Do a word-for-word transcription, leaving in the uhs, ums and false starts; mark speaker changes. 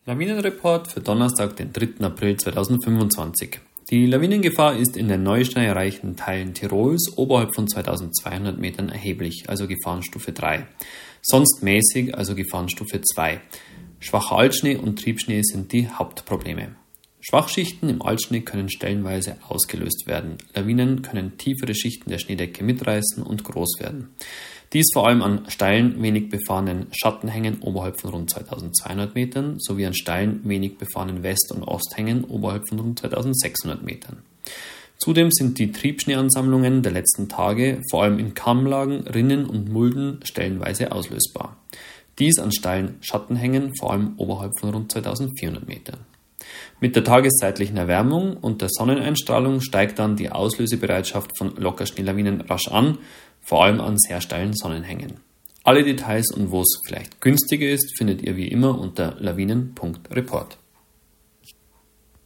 Speaker 1: Lawinenreport für Donnerstag, den dritten April zweitausendfünfundzwanzig. Die Lawinengefahr ist in den neuschneereichen Teilen Tirols oberhalb von zweitausendzweihundert Metern erheblich, also Gefahrenstufe drei. Sonst mäßig, also Gefahrenstufe zwei. Schwacher Altschnee und Triebschnee sind die Hauptprobleme. Schwachschichten im Altschnee können stellenweise ausgelöst werden. Lawinen können tiefere Schichten der Schneedecke mitreißen und groß werden. Dies vor allem an steilen, wenig befahrenen Schattenhängen oberhalb von rund zweitausendzweihundert Metern sowie an steilen, wenig befahrenen West- und Osthängen oberhalb von rund zweitausendsechshundert Metern. Zudem sind die Triebschneeansammlungen der letzten Tage vor allem in Kammlagen, Rinnen und Mulden stellenweise auslösbar. Dies an steilen Schattenhängen vor allem oberhalb von rund zweitausendvierhundert Metern. Mit der tageszeitlichen Erwärmung und der Sonneneinstrahlung steigt dann die Auslösebereitschaft von Lockerschneelawinen rasch an, vor allem an sehr steilen Sonnenhängen. Alle Details und wo es vielleicht günstiger ist, findet ihr wie immer unter lawinen punkt report.